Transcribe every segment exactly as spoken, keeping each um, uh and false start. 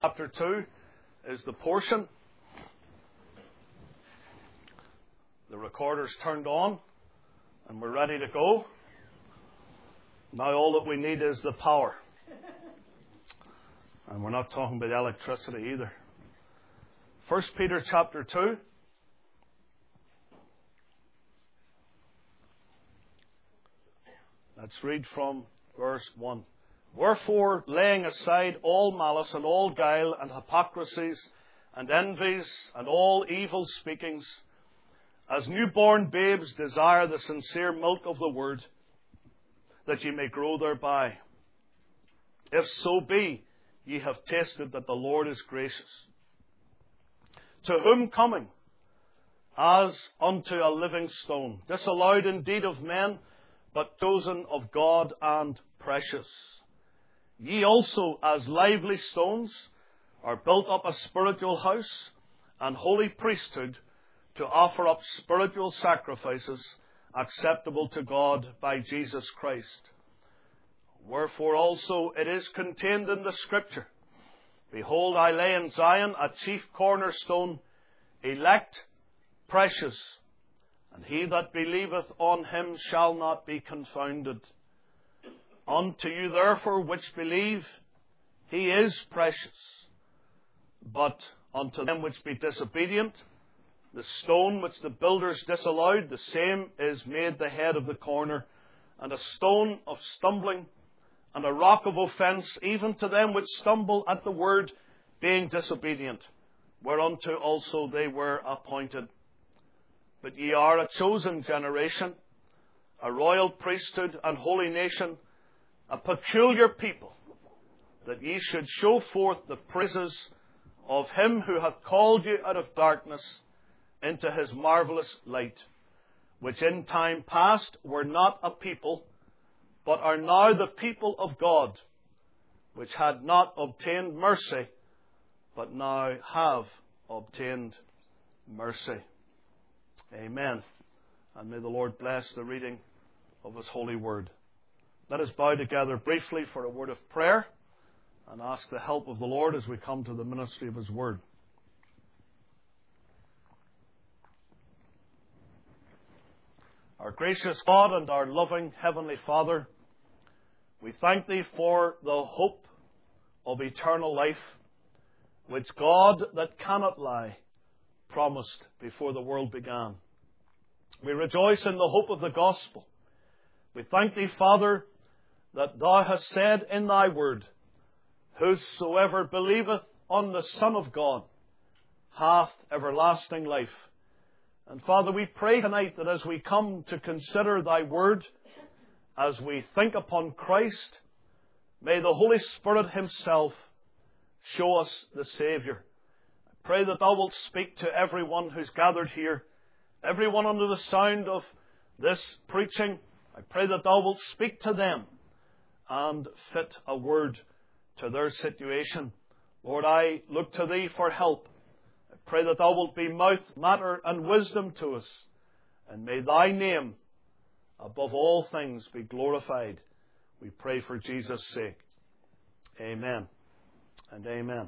chapter two is the portion. The recorder's turned on and we're ready to go. Now all that we need is the power. And we're not talking about electricity either. First Peter chapter two. Let's read from verse one. Wherefore, laying aside all malice and all guile and hypocrisies and envies and all evil speakings, as newborn babes desire the sincere milk of the word, that ye may grow thereby. If so be ye have tasted that the Lord is gracious. To whom coming, as unto a living stone, disallowed indeed of men, but chosen of God and precious. Ye also, as lively stones, are built up a spiritual house and holy priesthood, to offer up spiritual sacrifices acceptable to God by Jesus Christ. Wherefore also it is contained in the Scripture, Behold, I lay in Zion a chief cornerstone, elect, precious, and he that believeth on him shall not be confounded. Unto you therefore which believe, he is precious. But unto them which be disobedient, the stone which the builders disallowed, the same is made the head of the corner, and a stone of stumbling, and a rock of offence, even to them which stumble at the word, being disobedient, whereunto also they were appointed. But ye are a chosen generation, a royal priesthood and holy nation, a peculiar people, that ye should show forth the praises of him who hath called you out of darkness into his marvellous light, which in time past were not a people, but are now the people of God, which had not obtained mercy, but now have obtained mercy. Amen. And may the Lord bless the reading of his holy word. Let us bow together briefly for a word of prayer and ask the help of the Lord as we come to the ministry of his word. Our gracious God and our loving Heavenly Father, we thank Thee for the hope of eternal life, which God that cannot lie promised before the world began. We rejoice in the hope of the gospel. We thank Thee, Father, that Thou hast said in Thy word, Whosoever believeth on the Son of God hath everlasting life. And Father, we pray tonight that as we come to consider Thy word, as we think upon Christ, may the Holy Spirit himself show us the Saviour. I pray that Thou wilt speak to everyone who's gathered here, everyone under the sound of this preaching. I pray that Thou wilt speak to them and fit a word to their situation. Lord, I look to Thee for help. I pray that Thou wilt be mouth, matter, and wisdom to us. And may Thy name, above all things, be glorified. We pray for Jesus' sake. Amen and amen.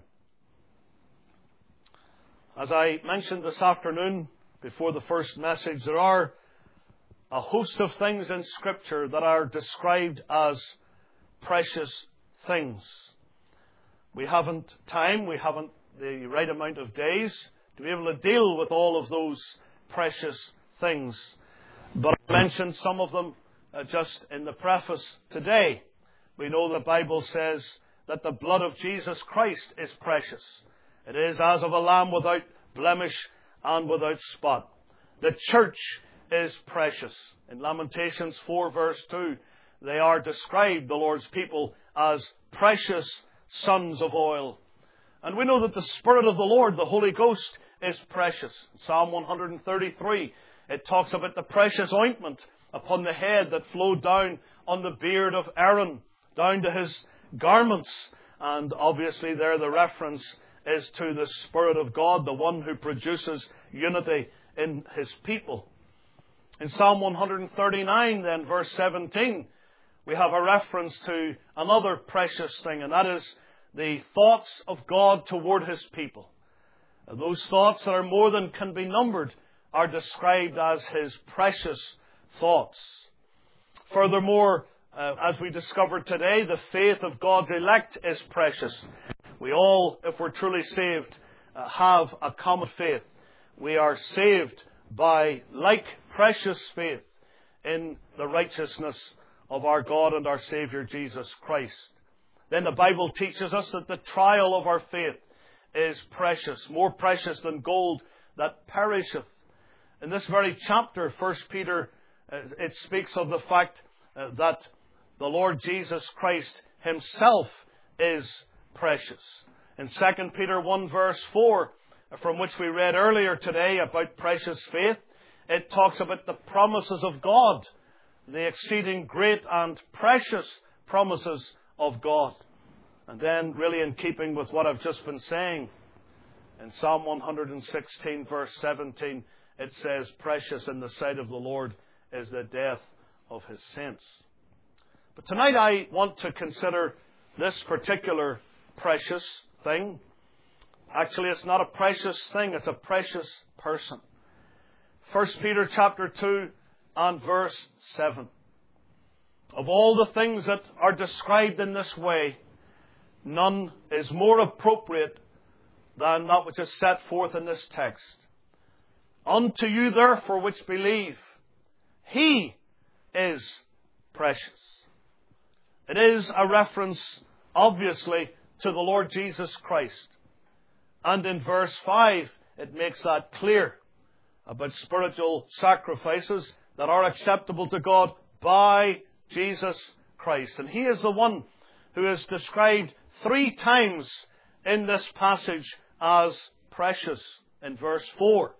As I mentioned this afternoon before the first message, there are a host of things in Scripture that are described as precious things. We haven't time, we haven't the right amount of days to be able to deal with all of those precious things. But I mentioned some of them uh, just in the preface today. We know the Bible says that the blood of Jesus Christ is precious. It is as of a lamb without blemish and without spot. The church is precious. In Lamentations four verse two, they are described, the Lord's people, as precious sons of oil. And we know that the Spirit of the Lord, the Holy Ghost, is precious. In Psalm one thirty-three, it talks about the precious ointment upon the head that flowed down on the beard of Aaron, down to his garments. And obviously there the reference is to the Spirit of God, the one who produces unity in his people. In Psalm one thirty-nine, then, verse seventeen, we have a reference to another precious thing, and that is the thoughts of God toward His people. Those thoughts that are more than can be numbered are described as His precious thoughts. Furthermore, uh, as we discovered today, the faith of God's elect is precious. We all, if we're truly saved, uh, have a common faith. We are saved by like precious faith in the righteousness of our God and our Savior Jesus Christ. Then the Bible teaches us that the trial of our faith is precious, more precious than gold that perisheth. In this very chapter, First Peter, uh, it speaks of the fact uh, that the Lord Jesus Christ Himself is precious. In Second Peter one verse four, from which we read earlier today about precious faith, it talks about the promises of God, the exceeding great and precious promises of God. And then, really in keeping with what I've just been saying, in Psalm one sixteen verse seventeen, it says, "Precious in the sight of the Lord is the death of His saints." But tonight I want to consider this particular precious thing. Actually, it's not a precious thing, it's a precious person. First Peter chapter two and verse seven. Of all the things that are described in this way, none is more appropriate than that which is set forth in this text. "Unto you therefore which believe, He is precious." It is a reference, obviously, to the Lord Jesus Christ. And in verse five, it makes that clear about spiritual sacrifices that are acceptable to God by Jesus Christ. And He is the one who is described three times in this passage as precious. In verse four,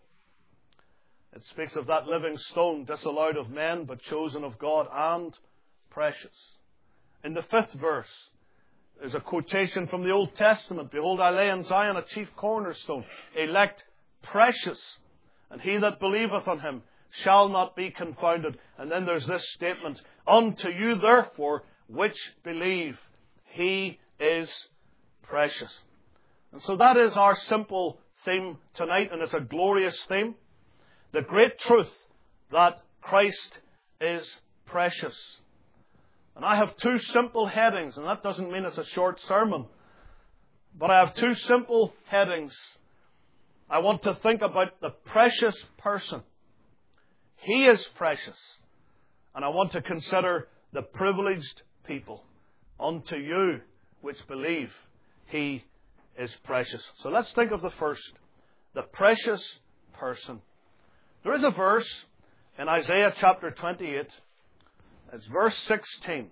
it speaks of that living stone, disallowed of men, but chosen of God, and precious. In the fifth verse, there's a quotation from the Old Testament. "Behold, I lay in Zion a chief cornerstone, elect, precious, and he that believeth on Him shall not be confounded." And then there's this statement, "Unto you therefore which believe, He is precious." And so that is our simple theme tonight, and it's a glorious theme. The great truth that Christ is precious. And I have two simple headings, and that doesn't mean it's a short sermon, but I have two simple headings. I want to think about the precious person. He is precious. And I want to consider the privileged people. Unto you which believe, He is precious. So let's think of the first, the precious person. There is a verse in Isaiah chapter twenty-eight. It's verse sixteen.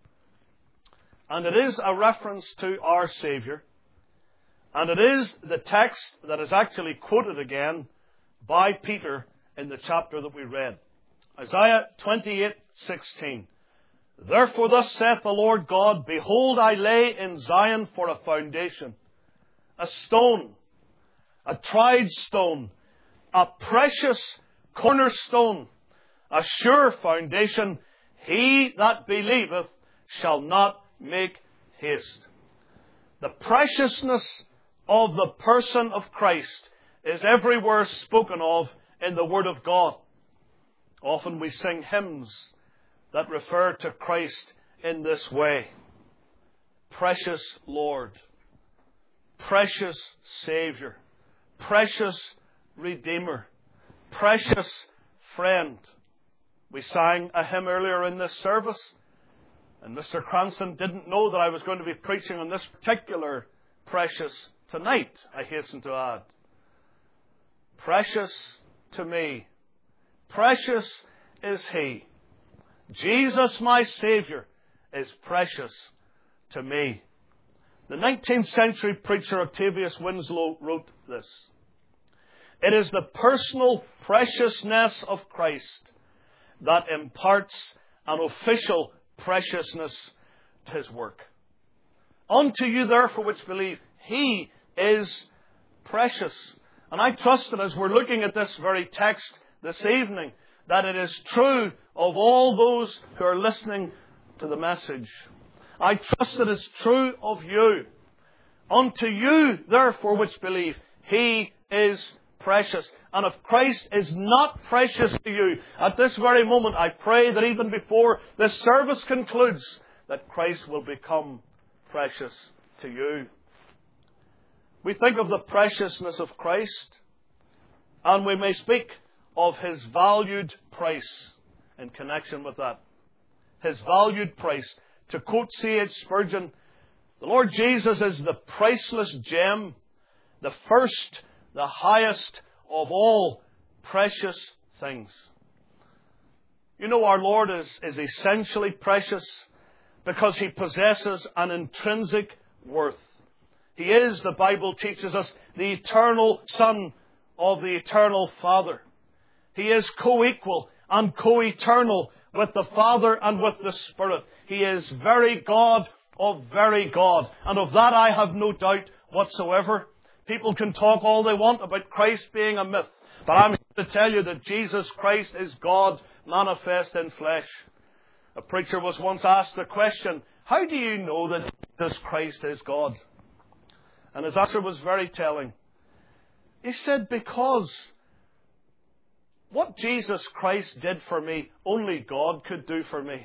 And it is a reference to our Savior. And it is the text that is actually quoted again by Peter in the chapter that we read. Isaiah twenty-eight sixteen. "Therefore thus saith the Lord God, Behold, I lay in Zion for a foundation, a stone, a tried stone, a precious cornerstone, a sure foundation. He that believeth shall not make haste." The preciousness of the person of Christ is everywhere spoken of in the Word of God. Often we sing hymns that refer to Christ in this way. Precious Lord, precious Savior, precious Redeemer, precious friend. We sang a hymn earlier in this service, and Mister Cranston didn't know that I was going to be preaching on this particular precious tonight, I hasten to add. Precious to me. Precious is He. Jesus, my Savior, is precious to me. The nineteenth century preacher Octavius Winslow wrote this. "It is the personal preciousness of Christ that imparts an official preciousness to His work. Unto you therefore which believe, He is precious." And I trust that as we're looking at this very text this evening, that it is true of all those who are listening to the message. I trust that it's true of you, Unto you, therefore, which believe, He is precious. And if Christ is not precious to you at this very moment, I pray that even before this service concludes, that Christ will become precious to you. We think of the preciousness of Christ, and we may speak of His valued price in connection with that. His valued price. To quote C H Spurgeon, the Lord Jesus is the priceless gem, the first, the highest of all precious things. You know, our Lord is, is essentially precious because He possesses an intrinsic worth. He is, the Bible teaches us, the eternal Son of the eternal Father. He is co-equal and co-eternal with the Father and with the Spirit. He is very God of very God. And of that I have no doubt whatsoever. People can talk all they want about Christ being a myth. But I'm here to tell you that Jesus Christ is God manifest in flesh. A preacher was once asked the question, how do you know that Jesus Christ is God? And his answer was very telling. He said, because what Jesus Christ did for me, only God could do for me.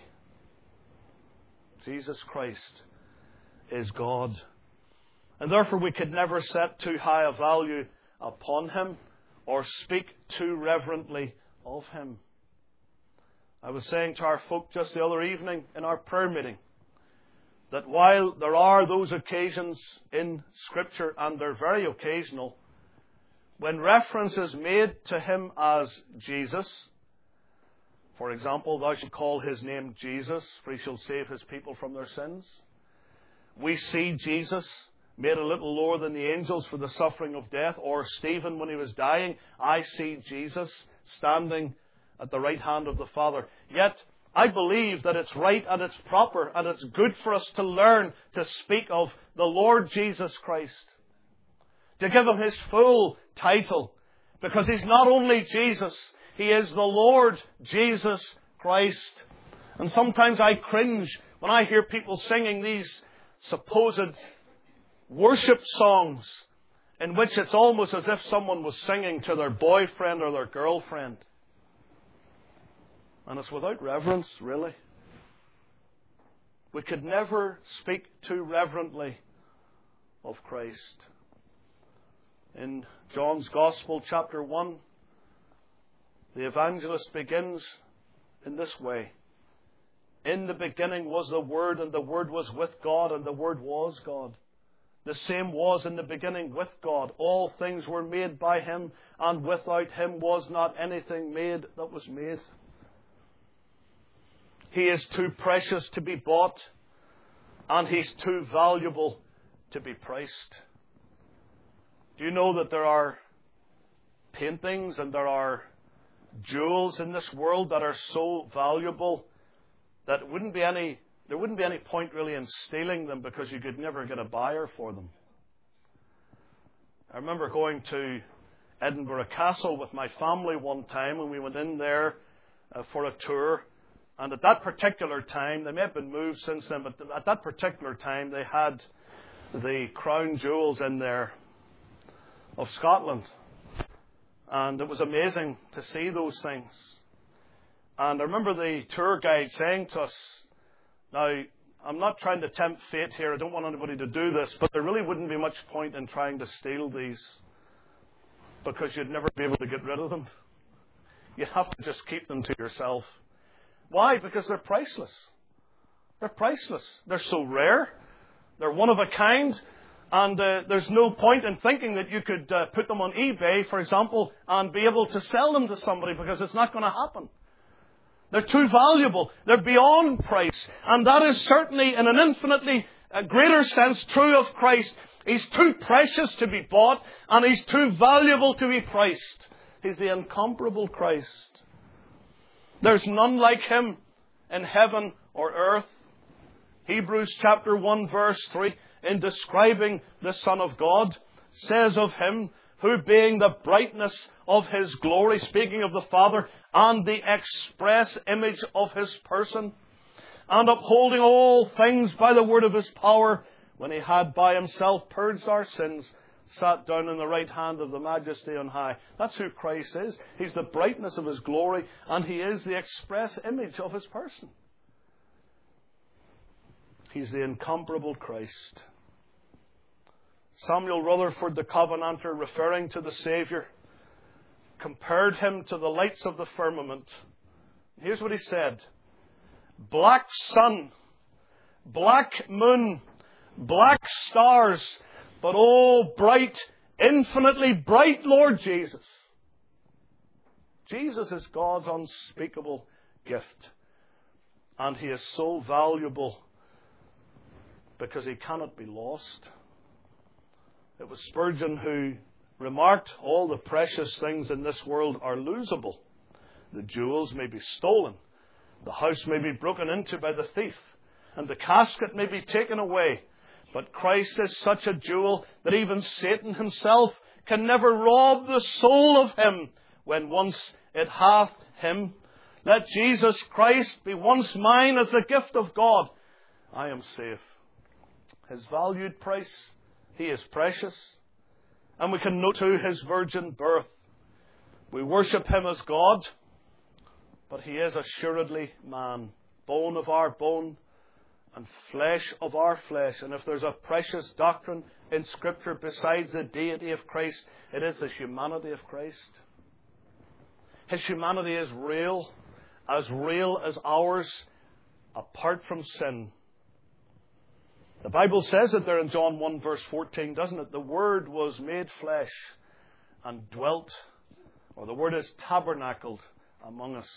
Jesus Christ is God. And therefore we could never set too high a value upon Him or speak too reverently of Him. I was saying to our folk just the other evening in our prayer meeting that while there are those occasions in Scripture, and they're very occasional, when reference is made to Him as Jesus, for example, thou shalt call His name Jesus, for He shall save His people from their sins. We see Jesus made a little lower than the angels for the suffering of death. Or Stephen, when he was dying, I see Jesus standing at the right hand of the Father. Yet, I believe that it's right and it's proper and it's good for us to learn to speak of the Lord Jesus Christ. To give Him His full title. Because He's not only Jesus, He is the Lord Jesus Christ. And sometimes I cringe when I hear people singing these supposed worship songs in which it's almost as if someone was singing to their boyfriend or their girlfriend. And it's without reverence, really. We could never speak too reverently of Christ. In John's Gospel, chapter one, the evangelist begins in this way. In the beginning was the Word, and the Word was with God, and the Word was God. The same was in the beginning with God. All things were made by Him, and without Him was not anything made that was made. He is too precious to be bought, and He's too valuable to be priced. Do you know that there are paintings and there are jewels in this world that are so valuable that it wouldn't be any, there wouldn't be any point really in stealing them because you could never get a buyer for them? I remember going to Edinburgh Castle with my family one time, and we went in there uh, for a tour. And at that particular time, they may have been moved since then, but at that particular time they had the crown jewels in there of Scotland. And it was amazing to see those things. And I remember the tour guide saying to us, now, I'm not trying to tempt fate here, I don't want anybody to do this, but there really wouldn't be much point in trying to steal these because you'd never be able to get rid of them. You'd have to just keep them to yourself. Why? Because they're priceless. They're priceless. They're so rare. They're one of a kind. And uh, there's no point in thinking that you could uh, put them on eBay, for example, and be able to sell them to somebody, because it's not going to happen. They're too valuable. They're beyond price. And that is certainly, in an infinitely uh, greater sense, true of Christ. He's too precious to be bought, and He's too valuable to be priced. He's the incomparable Christ. There's none like Him in heaven or earth. Hebrews chapter one verse three, in describing the Son of God, says of Him, who being the brightness of His glory, speaking of the Father, and the express image of His person, and upholding all things by the word of His power, when he had by himself purged our sins, sat down in the right hand of the Majesty on high. That's who Christ is. He's the brightness of his glory, and he is the express image of his person. He's the incomparable Christ. Samuel Rutherford, the Covenanter, referring to the Saviour, compared him to the lights of the firmament. Here's what he said. Black sun, black moon, black stars, but oh, bright, infinitely bright Lord Jesus. Jesus is God's unspeakable gift. And he is so valuable because he cannot be lost. It was Spurgeon who remarked, all the precious things in this world are losable. The jewels may be stolen. The house may be broken into by the thief. And the casket may be taken away. But Christ is such a jewel that even Satan himself can never rob the soul of him when once it hath him. Let Jesus Christ be once mine as the gift of God. I am safe. His valued price, he is precious. And we can note too his virgin birth. We worship him as God, but he is assuredly man, bone of our bone, and flesh of our flesh. And if there's a precious doctrine in Scripture besides the deity of Christ, it is the humanity of Christ. His humanity is real, as real as ours, apart from sin. The Bible says it there in John one verse fourteen, doesn't it? The Word was made flesh and dwelt, or the word is tabernacled among us.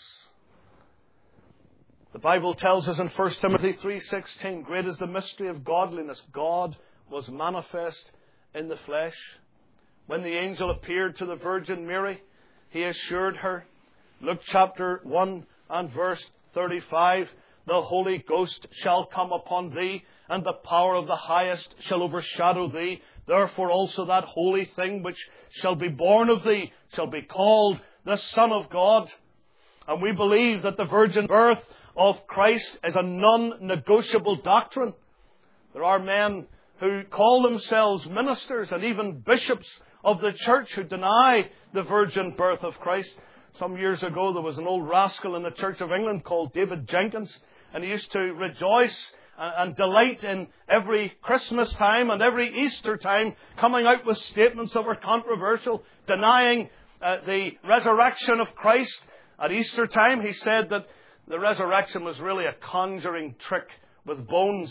The Bible tells us in First Timothy three sixteen, great is the mystery of godliness. God was manifest in the flesh. When the angel appeared to the Virgin Mary, he assured her, Luke chapter one and verse thirty-five, the Holy Ghost shall come upon thee, and the power of the highest shall overshadow thee. Therefore also that holy thing which shall be born of thee shall be called the Son of God. And we believe that the virgin birth of Christ is a non-negotiable doctrine. There are men who call themselves ministers and even bishops of the church who deny the virgin birth of Christ. Some years ago there was an old rascal in the Church of England called David Jenkins, and he used to rejoice and delight in every Christmas time and every Easter time coming out with statements that were controversial, denying uh, the resurrection of Christ. At Easter time he said that the resurrection was really a conjuring trick with bones.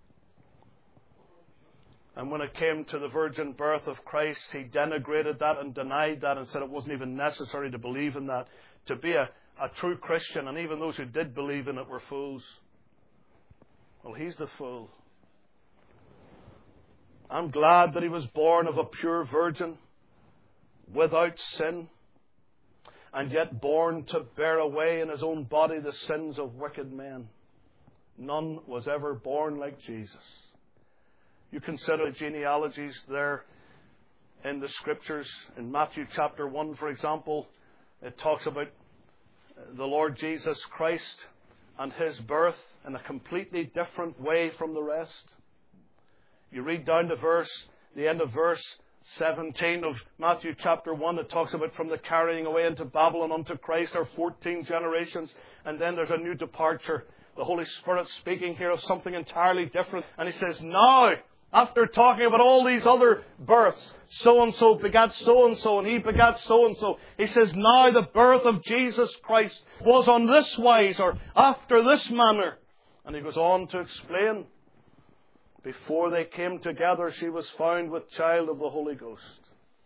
And when it came to the virgin birth of Christ, he denigrated that and denied that and said it wasn't even necessary to believe in that, to be a, a true Christian. And even those who did believe in it were fools. Well, he's the fool. I'm glad that he was born of a pure virgin, without sin, and yet born to bear away in his own body the sins of wicked men. None was ever born like Jesus. You consider the genealogies there in the Scriptures. In Matthew chapter one, for example, it talks about the Lord Jesus Christ and his birth in a completely different way from the rest. You read down to verse, the end of verse seventeen of Matthew chapter one, it talks about from the carrying away into Babylon unto Christ are fourteen generations, and then there's a new departure. The Holy Spirit speaking here of something entirely different. And he says, now, after talking about all these other births, so-and-so begat so-and-so, and he begat so-and-so, he says, now the birth of Jesus Christ was on this wise, or after this manner. And he goes on to explain, before they came together, she was found with child of the Holy Ghost.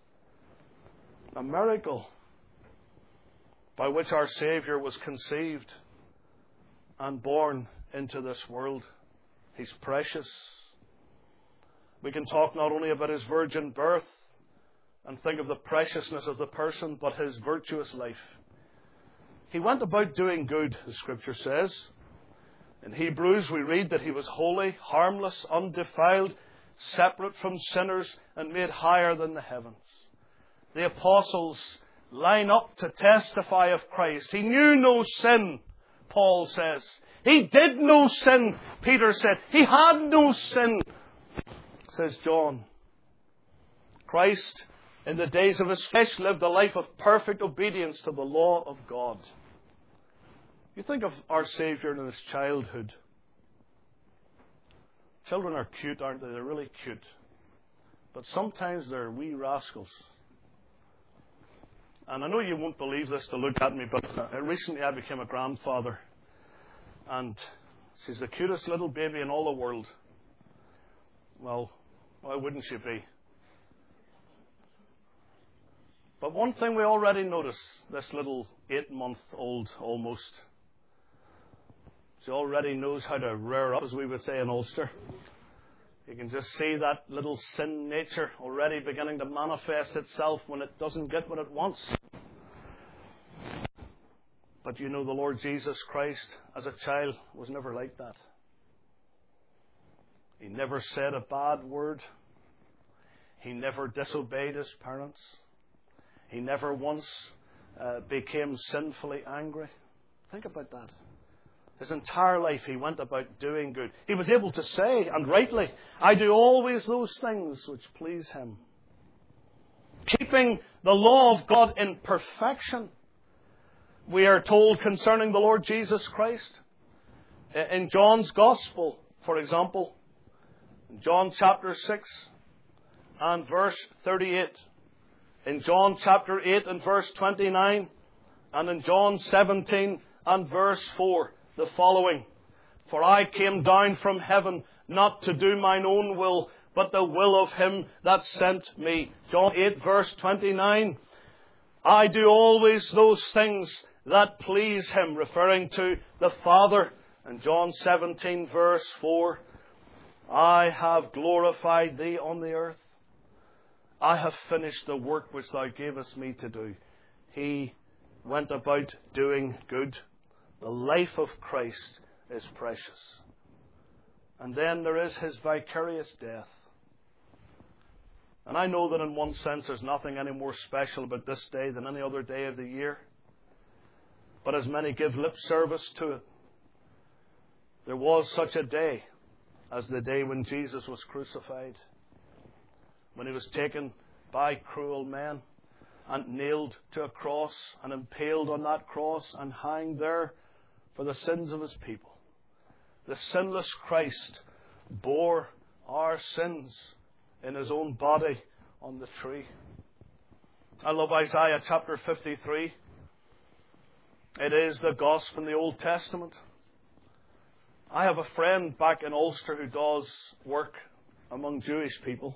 A miracle by which our Saviour was conceived and born into this world. He's precious. We can talk not only about his virgin birth and think of the preciousness of the person, but his virtuous life. He went about doing good, the Scripture says. In Hebrews we read that he was holy, harmless, undefiled, separate from sinners, and made higher than the heavens. The apostles line up to testify of Christ. He knew no sin, Paul says. He did no sin, Peter said. He had no sin. says John, Christ, in the days of his flesh, lived a life of perfect obedience to the law of God. You think of our Saviour in his childhood. Children are cute, aren't they? They're really cute. But sometimes they're wee rascals. And I know you won't believe this to look at me, but uh, recently I became a grandfather. And she's the cutest little baby in all the world. Well, why wouldn't she be? But one thing we already notice, this little eight-month-old almost, she already knows how to rear up, as we would say in Ulster. You can just see that little sin nature already beginning to manifest itself when it doesn't get what it wants. But you know, the Lord Jesus Christ, as a child, was never like that. He never said a bad word. He never disobeyed his parents. He never once uh, became sinfully angry. Think about that. His entire life he went about doing good. He was able to say, and rightly, I do always those things which please him. Keeping the law of God in perfection. We are told concerning the Lord Jesus Christ. In John's Gospel, for example, in John chapter six and verse thirty-eight. In John chapter eight and verse twenty-nine, and in John seventeen and verse four, the following. For I came down from heaven not to do mine own will, but the will of him that sent me. John eight verse twenty-nine. I do always those things that please him, referring to the Father. And John seventeen verse four. I have glorified thee on the earth. I have finished the work which thou gavest me to do. He went about doing good. The life of Christ is precious. And then there is his vicarious death. And I know that in one sense there's nothing any more special about this day than any other day of the year. But as many give lip service to it, there was such a day as the day when Jesus was crucified. When he was taken by cruel men and nailed to a cross and impaled on that cross and hanged there for the sins of his people. The sinless Christ bore our sins in his own body on the tree. I love Isaiah chapter fifty-three. It is the gospel in the Old Testament. I have a friend back in Ulster who does work among Jewish people.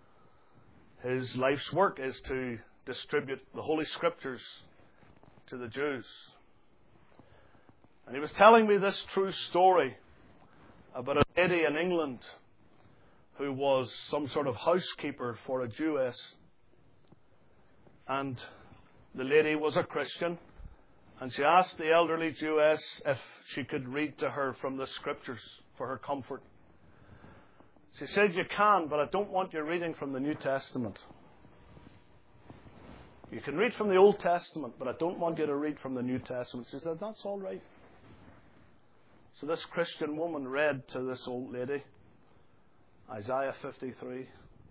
His life's work is to distribute the Holy Scriptures to the Jews. And he was telling me this true story about a lady in England who was some sort of housekeeper for a Jewess. And the lady was a Christian. And she asked the elderly Jewess if she could read to her from the Scriptures for her comfort. She said, you can, but I don't want you reading from the New Testament. You can read from the Old Testament, but I don't want you to read from the New Testament. She said, that's all right. So this Christian woman read to this old lady Isaiah fifty-three.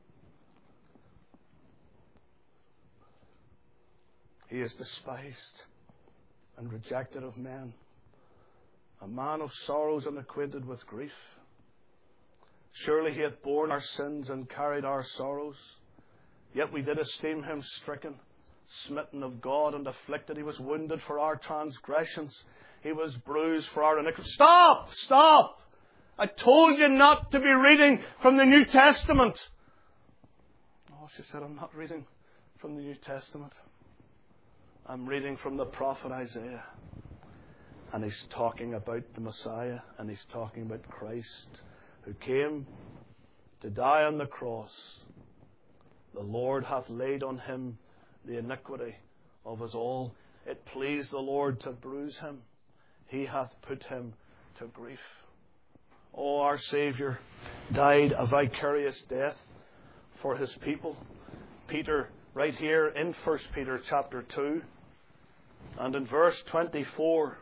He is despised and rejected of men, a man of sorrows and acquainted with grief. Surely he hath borne our sins and carried our sorrows. Yet we did esteem him stricken, smitten of God, and afflicted. He was wounded for our transgressions. He was bruised for our iniquities. Stop! Stop! I told you not to be reading from the New Testament. Oh, she said, I'm not reading from the New Testament. I'm reading from the prophet Isaiah. And he's talking about the Messiah, and he's talking about Christ, who came to die on the cross. The Lord hath laid on him the iniquity of us all. It pleased the Lord to bruise him. He hath put him to grief. Oh, our Saviour died a vicarious death for his people. Peter, right here in First Peter chapter two, and in verse twenty-four,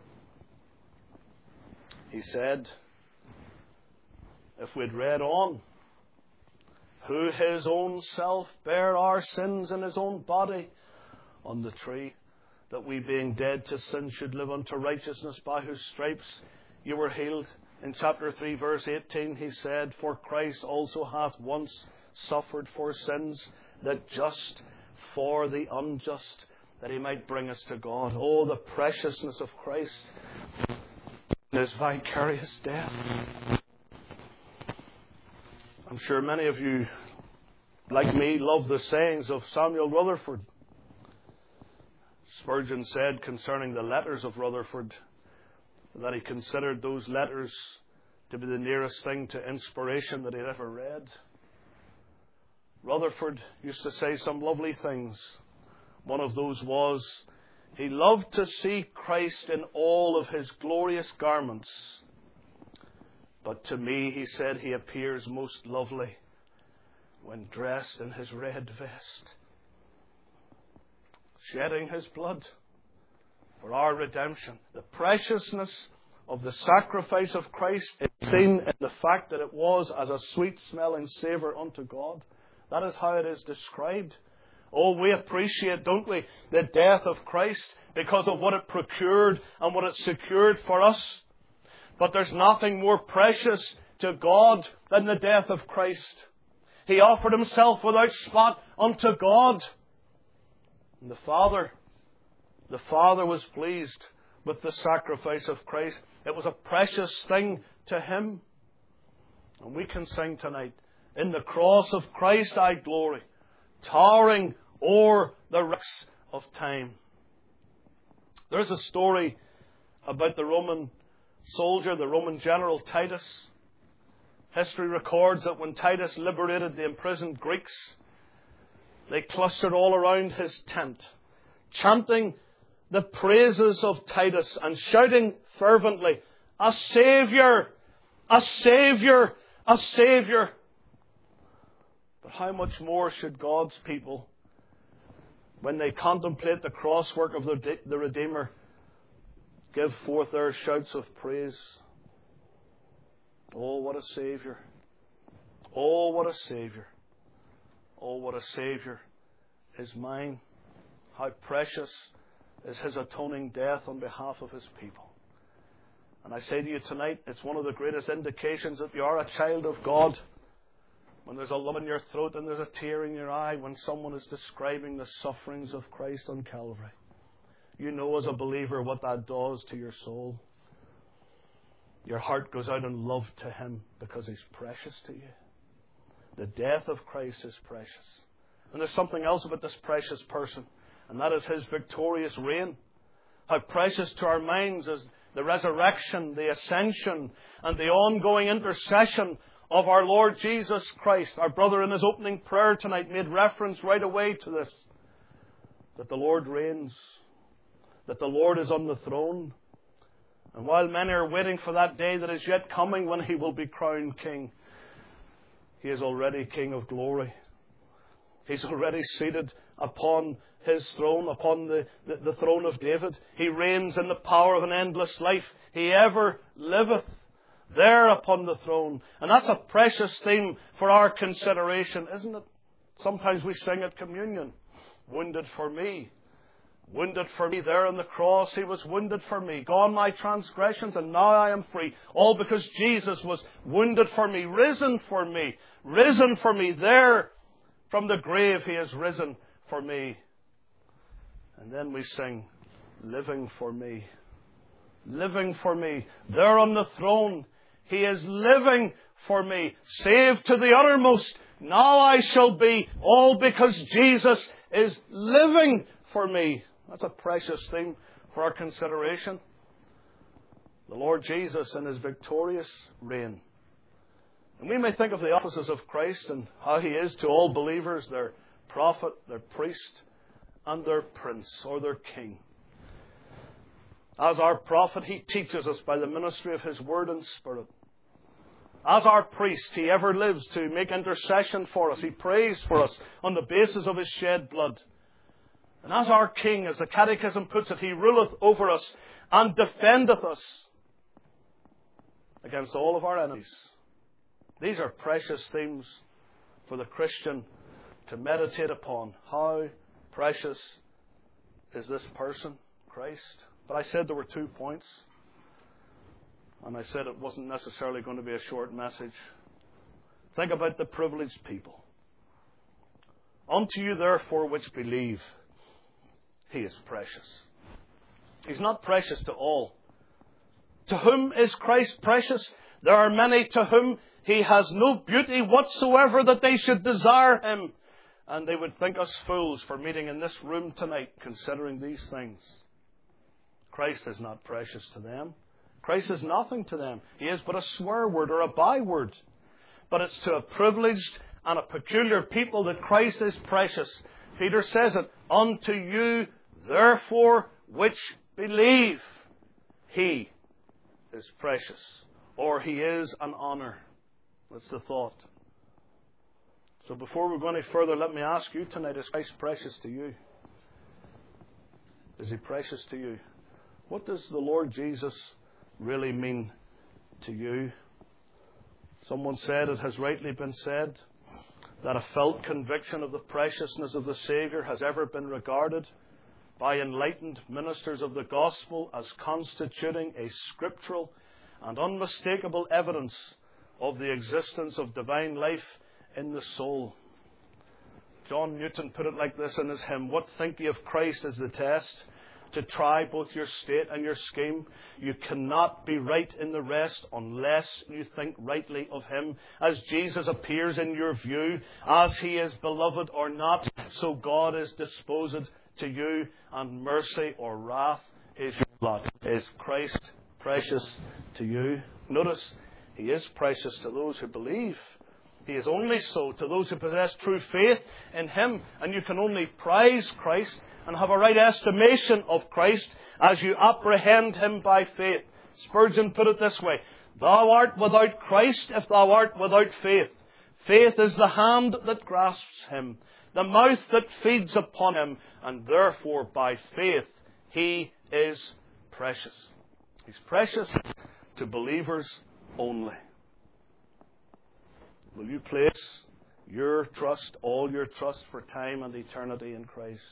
he said, if we'd read on, who his own self bare our sins in his own body on the tree, that we being dead to sin should live unto righteousness, by whose stripes you were healed. In chapter three, verse eighteen, he said, For Christ also hath once suffered for sins, the just for the unjust, that he might bring us to God. Oh, the preciousness of Christ in his vicarious death. I'm sure many of you, like me, love the sayings of Samuel Rutherford. Spurgeon said concerning the letters of Rutherford that he considered those letters to be the nearest thing to inspiration that he had ever read. Rutherford used to say some lovely things. One of those was, he loved to see Christ in all of his glorious garments. But to me, he said, he appears most lovely when dressed in his red vest, shedding his blood for our redemption. The preciousness of the sacrifice of Christ is seen in the fact that it was as a sweet-smelling savour unto God. That is how it is described. Oh, we appreciate, don't we, the death of Christ because of what it procured and what it secured for us. But there's nothing more precious to God than the death of Christ. He offered himself without spot unto God. And the Father, the Father was pleased with the sacrifice of Christ. It was a precious thing to him. And we can sing tonight, in the cross of Christ I glory, towering o'er the wrecks of time. There's a story about the Roman soldier, the Roman general Titus. History records that when Titus liberated the imprisoned Greeks, they clustered all around his tent, chanting the praises of Titus and shouting fervently, a Saviour! A Saviour! A Saviour! But how much more should God's people, when they contemplate the cross work of the, the Redeemer, give forth their shouts of praise? Oh, what a Saviour. Oh, what a Saviour. Oh, what a Saviour is mine. How precious is his atoning death on behalf of his people. And I say to you tonight, it's one of the greatest indications that you are a child of God. When there's a lump in your throat and there's a tear in your eye, when someone is describing the sufferings of Christ on Calvary, you know as a believer what that does to your soul. Your heart goes out in love to him because he's precious to you. The death of Christ is precious. And there's something else about this precious person, and that is his victorious reign. How precious to our minds is the resurrection, the ascension, and the ongoing intercession of our Lord Jesus Christ. Our brother in his opening prayer tonight made reference right away to this, that the Lord reigns, that the Lord is on the throne. And while many are waiting for that day that is yet coming when he will be crowned king, he is already King of glory. He's already seated upon his throne, upon the, the, the throne of David. He reigns in the power of an endless life. He ever liveth there upon the throne. And that's a precious theme for our consideration, isn't it? Sometimes we sing at communion, wounded for me. Wounded for me there on the cross, he was wounded for me. Gone my transgressions, and now I am free. All because Jesus was wounded for me, risen for me, risen for me. There from the grave he has risen for me. And then we sing, living for me. Living for me. There on the throne, he is living for me. Saved to the uttermost, now I shall be. All because Jesus is living for me. That's a precious thing for our consideration. The Lord Jesus in his victorious reign. And we may think of the offices of Christ and how he is to all believers, their prophet, their priest, and their prince or their king. As our prophet, he teaches us by the ministry of his word and spirit. As our priest, he ever lives to make intercession for us. He prays for us on the basis of his shed blood. And as our King, as the Catechism puts it, he ruleth over us and defendeth us against all of our enemies. These are precious themes for the Christian to meditate upon. How precious is this person, Christ? But I said there were two points. And I said it wasn't necessarily going to be a short message. Think about the privileged people. Unto you therefore which believe, He is precious. He's not precious to all. To whom is Christ precious? There are many to whom He has no beauty whatsoever that they should desire Him. And they would think us fools for meeting in this room tonight considering these things. Christ is not precious to them. Christ is nothing to them. He is but a swear word or a byword. But it's to a privileged and a peculiar people that Christ is precious. Peter says it, unto you therefore which believe, He is precious. Or He is an honour. That's the thought. So before we go any further, let me ask you tonight, is Christ precious to you? Is He precious to you? What does the Lord Jesus really mean to you? Someone said, it has rightly been said, that a felt conviction of the preciousness of the Saviour has ever been regarded by enlightened ministers of the gospel as constituting a scriptural and unmistakable evidence of the existence of divine life in the soul. John Newton put it like this in his hymn, what think ye of Christ as the test? To try both your state and your scheme. You cannot be right in the rest unless you think rightly of Him. As Jesus appears in your view, as He is beloved or not, so God is disposed to you, and mercy or wrath is your lot. Is Christ precious to you? Notice, He is precious to those who believe. He is only so to those who possess true faith in Him. And you can only prize Christ and have a right estimation of Christ as you apprehend Him by faith. Spurgeon put it this way, thou art without Christ if thou art without faith. Faith is the hand that grasps Him, the mouth that feeds upon Him, and therefore by faith He is precious. He's precious to believers only. Will you place your trust, all your trust for time and eternity in Christ?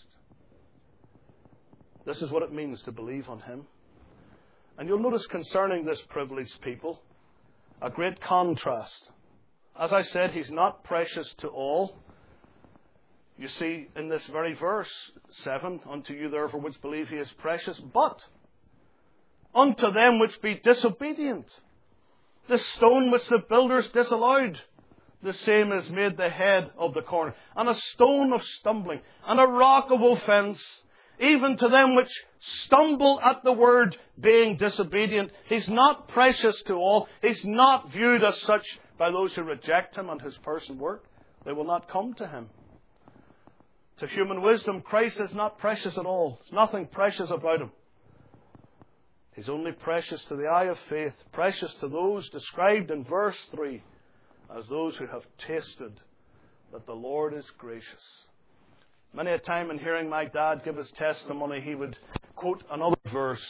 This is what it means to believe on Him. And you'll notice concerning this privileged people, a great contrast. As I said, He's not precious to all. You see in this very verse, seven, unto you therefore which believe He is precious, but unto them which be disobedient, the stone which the builders disallowed, the same is made the head of the corner, and a stone of stumbling, and a rock of offence, even to them which stumble at the word, being disobedient. He's not precious to all. He's not viewed as such by those who reject Him and His person work. They will not come to Him. To human wisdom, Christ is not precious at all. There's nothing precious about Him. He's only precious to the eye of faith, precious to those described in verse three as those who have tasted that the Lord is gracious. Many a time in hearing my dad give his testimony, he would quote another verse.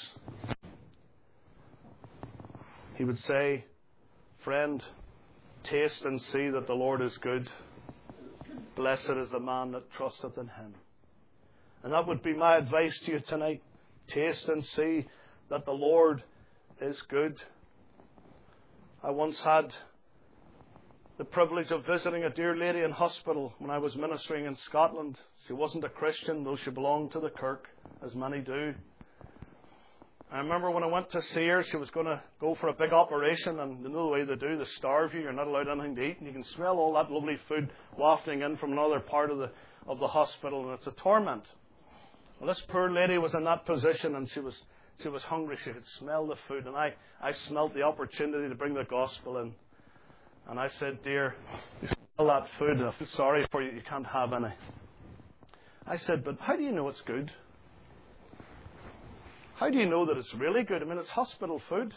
He would say, friend, taste and see that the Lord is good. Blessed is the man that trusteth in Him. And that would be my advice to you tonight. Taste and see that the Lord is good. I once had the privilege of visiting a dear lady in hospital when I was ministering in Scotland. She wasn't a Christian, though she belonged to the Kirk, as many do. I remember when I went to see her, she was going to go for a big operation, and you know the way they do, they starve you, you're not allowed anything to eat, and you can smell all that lovely food wafting in from another part of the of the hospital, and it's a torment. Well, this poor lady was in that position, and she was she was hungry. She could smell the food, and I, I smelled the opportunity to bring the gospel in. And I said, dear, you smell that food, I feel sorry for you, you can't have any. I said, but how do you know it's good? How do you know that it's really good? I mean, it's hospital food.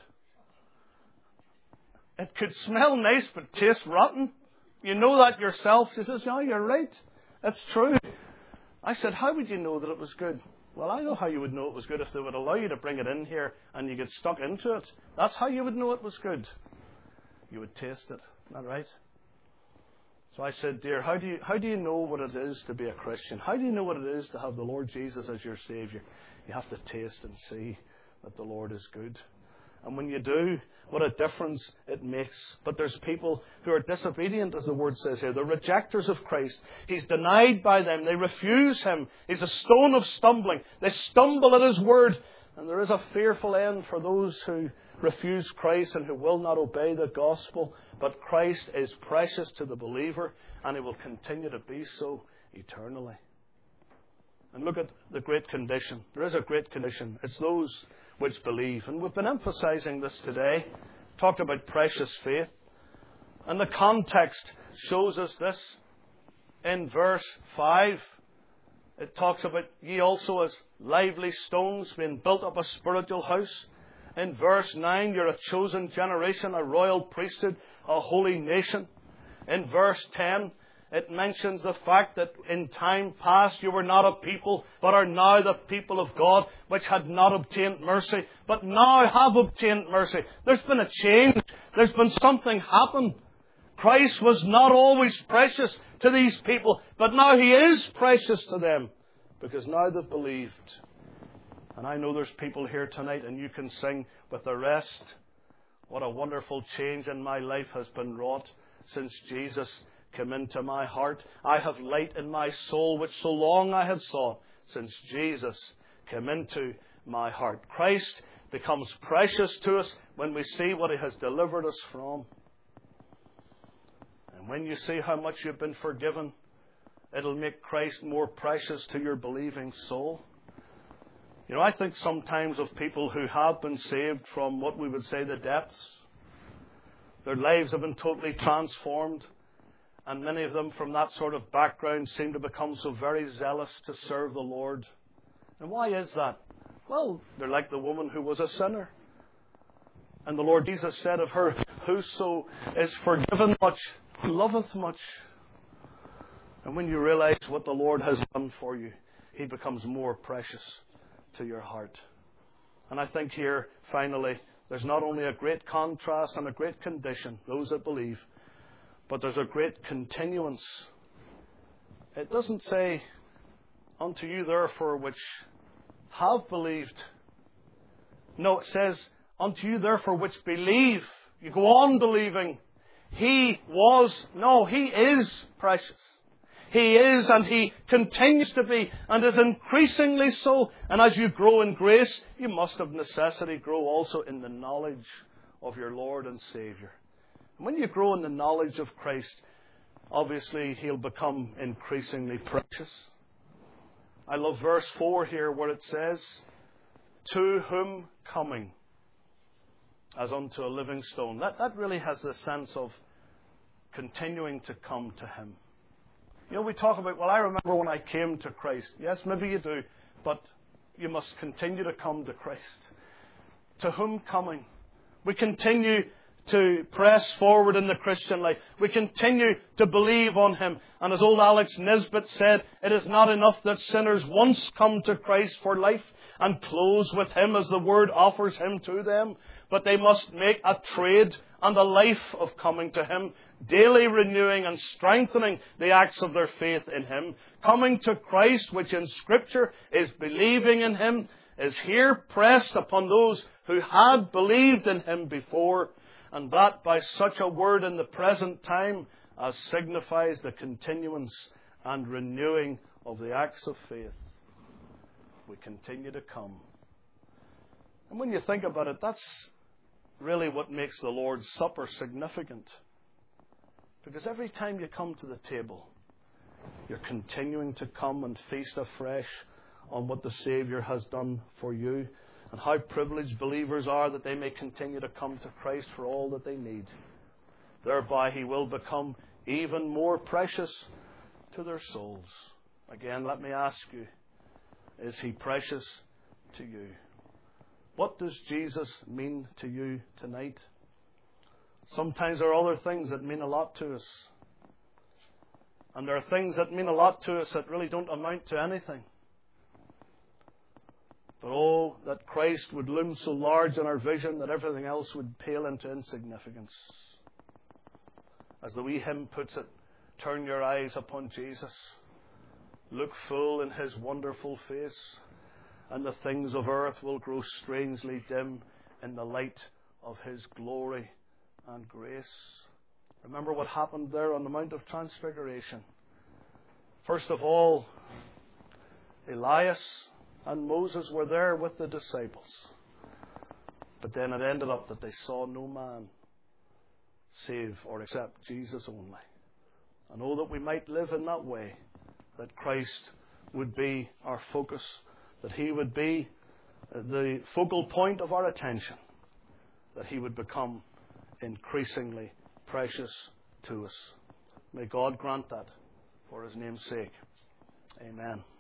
It could smell nice, but taste rotten. You know that yourself. She says, yeah, you're right. That's true. I said, how would you know that it was good? Well, I know how you would know it was good if they would allow you to bring it in here and you get stuck into it. That's how you would know it was good. You would taste it. Isn't that right? So I said, dear, how do you, how do you know what it is to be a Christian? How do you know what it is to have the Lord Jesus as your Saviour? You have to taste and see that the Lord is good. And when you do, what a difference it makes. But there's people who are disobedient, as the word says here. They're rejectors of Christ. He's denied by them. They refuse Him. He's a stone of stumbling. They stumble at His word. And there is a fearful end for those who refuse Christ and who will not obey the gospel. But Christ is precious to the believer, and He will continue to be so eternally. And look at the great condition. There is a great condition. It's those which believe. And we've been emphasizing this today. Talked about precious faith. And the context shows us this. In verse five, it talks about ye also as lively stones being built up a spiritual house. In verse nine, you're a chosen generation, a royal priesthood, a holy nation. In verse ten, it mentions the fact that in time past you were not a people, but are now the people of God, which had not obtained mercy, but now have obtained mercy. There's been a change. There's been something happen. Christ was not always precious to these people, but now He is precious to them, because now they've believed. And I know there's people here tonight, and you can sing with the rest, what a wonderful change in my life has been wrought since Jesus came into my heart. I have light in my soul, which so long I had sought, since Jesus came into my heart. Christ becomes precious to us when we see what He has delivered us from. And when you see how much you've been forgiven, it'll make Christ more precious to your believing soul. You know, I think sometimes of people who have been saved from what we would say the depths. Their lives have been totally transformed. And many of them from that sort of background seem to become so very zealous to serve the Lord. And why is that? Well, they're like the woman who was a sinner. And the Lord Jesus said of her, whoso is forgiven much, loveth much. And when you realize what the Lord has done for you, He becomes more precious to your heart. And I think here, finally, there's not only a great contrast and a great condition, those that believe, but there's a great continuance. It doesn't say, unto you therefore which have believed. No, it says, unto you therefore which believe. You go on believing. He was, no, He is precious. He is, and He continues to be, and is increasingly so. And as you grow in grace, you must of necessity grow also in the knowledge of your Lord and Saviour. When you grow in the knowledge of Christ, obviously He'll become increasingly precious. I love verse four here where it says, to whom coming as unto a living stone. That, that really has the sense of continuing to come to Him. You know, we talk about, well, I remember when I came to Christ. Yes, maybe you do, but you must continue to come to Christ. To whom coming? We continue to press forward in the Christian life. We continue to believe on Him. And as old Alex Nisbet said, it is not enough that sinners once come to Christ for life and close with Him as the Word offers Him to them, but they must make a trade and a life of coming to Him, daily renewing and strengthening the acts of their faith in Him. Coming to Christ, which in Scripture is believing in Him, is here pressed upon those who had believed in Him before, and that by such a word in the present time as signifies the continuance and renewing of the acts of faith. We continue to come. And when you think about it, that's really what makes the Lord's Supper significant. Because every time you come to the table, you're continuing to come and feast afresh on what the Saviour has done for you, and how privileged believers are that they may continue to come to Christ for all that they need. Thereby He will become even more precious to their souls. Again, let me ask you, is He precious to you? What does Jesus mean to you tonight? Sometimes there are other things that mean a lot to us. And there are things that mean a lot to us that really don't amount to anything. But oh, that Christ would loom so large in our vision that everything else would pale into insignificance. As the wee hymn puts it, turn your eyes upon Jesus. Look full in his wonderful face, and the things of earth will grow strangely dim in the light of his glory and grace. Remember what happened there on the Mount of Transfiguration. First of all, Elias and Moses were there with the disciples. But then it ended up that they saw no man save or except Jesus only. And oh, that we might live in that way, that Christ would be our focus, that he would be the focal point of our attention, that he would become increasingly precious to us. May God grant that for his name's sake. Amen.